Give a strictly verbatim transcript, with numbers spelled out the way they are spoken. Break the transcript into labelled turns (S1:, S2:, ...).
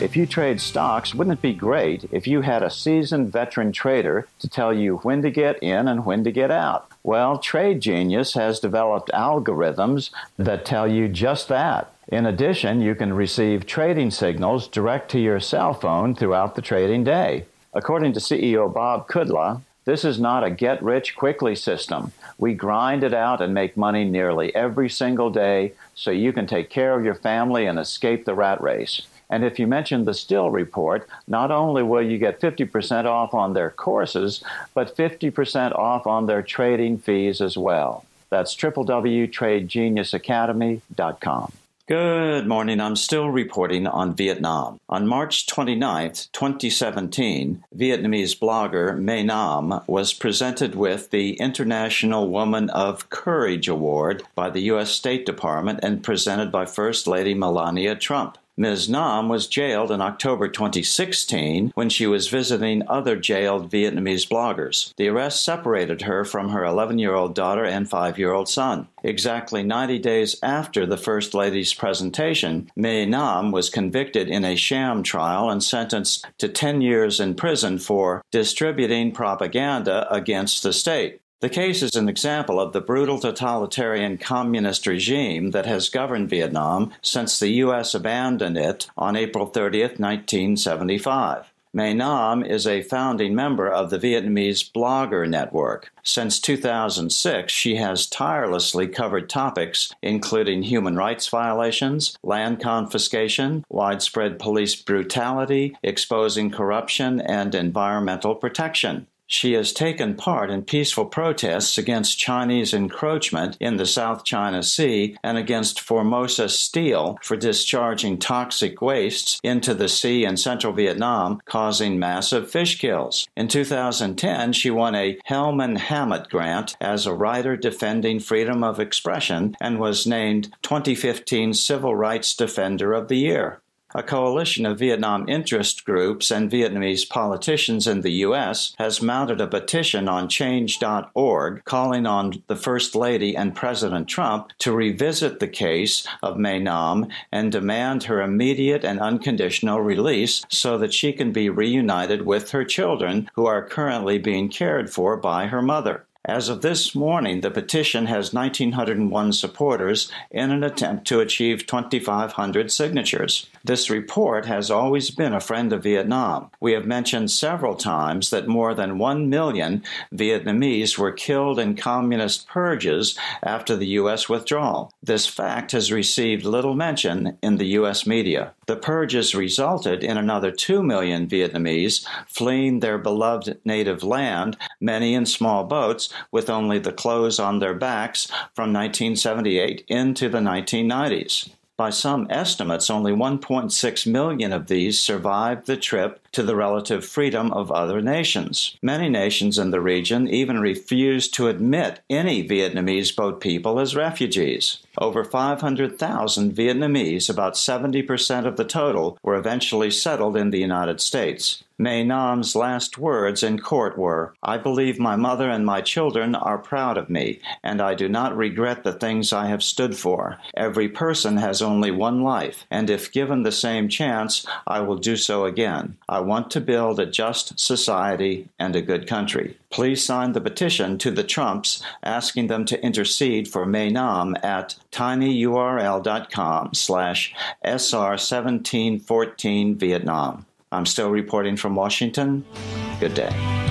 S1: If you trade stocks, wouldn't it be great if you had a seasoned veteran trader to tell you when to get in and when to get out? Well, Trade Genius has developed algorithms that tell you just that. In addition, you can receive trading signals direct to your cell phone throughout the trading day. According to C E O Bob Kudla, this is not a get-rich-quickly system. We grind it out and make money nearly every single day so you can take care of your family and escape the rat race. And if you mention the Still Report, not only will you get fifty percent off on their courses, but fifty percent off on their trading fees as well. That's w w w dot trade genius academy dot com. Good morning. I'm still reporting on Vietnam. On March twenty-ninth, twenty seventeen, Vietnamese blogger Mae Nam was presented with the International Woman of Courage Award by the U S State Department and presented by First Lady Melania Trump. Miz Nam was jailed in October twenty sixteen when she was visiting other jailed Vietnamese bloggers. The arrest separated her from her eleven-year-old daughter and five-year-old son. Exactly ninety days after the First Lady's presentation, Mae Nam was convicted in a sham trial and sentenced to ten years in prison for distributing propaganda against the state. The case is an example of the brutal totalitarian communist regime that has governed Vietnam since the U S abandoned it on April thirtieth, nineteen seventy-five. Mae Nam is a founding member of the Vietnamese Blogger Network. Since two thousand six, she has tirelessly covered topics including human rights violations, land confiscation, widespread police brutality, exposing corruption, and environmental protection. She has taken part in peaceful protests against Chinese encroachment in the South China Sea and against Formosa Steel for discharging toxic wastes into the sea in central Vietnam, causing massive fish kills. In two thousand ten, she won a Hellman Hammett Grant as a writer defending freedom of expression and was named twenty fifteen Civil Rights Defender of the Year. A coalition of Vietnam interest groups and Vietnamese politicians in the U S has mounted a petition on change dot org calling on the First Lady and President Trump to revisit the case of Mae Nam and demand her immediate and unconditional release so that she can be reunited with her children who are currently being cared for by her mother. As of this morning, the petition has one thousand nine hundred one supporters in an attempt to achieve twenty-five hundred signatures. This report has always been a friend of Vietnam. We have mentioned several times that more than one million Vietnamese were killed in communist purges after the U S withdrawal. This fact has received little mention in the U S media. The purges resulted in another two million Vietnamese fleeing their beloved native land, many in small boats, with only the clothes on their backs from nineteen seventy-eight into the nineteen nineties. By some estimates, only one point six million of these survived the trip to the relative freedom of other nations. Many nations in the region even refused to admit any Vietnamese boat people as refugees. Over five hundred thousand Vietnamese, about seventy percent of the total, were eventually settled in the United States. Mae Nam's last words in court were, "I believe my mother and my children are proud of me, and I do not regret the things I have stood for. Every person has only one life, and if given the same chance, I will do so again. I want to build a just society and a good country." Please sign the petition to the Trumps asking them to intercede for Mae Nam at tinyurl.com slash SR1714 Vietnam. I'm still reporting from Washington. Good day.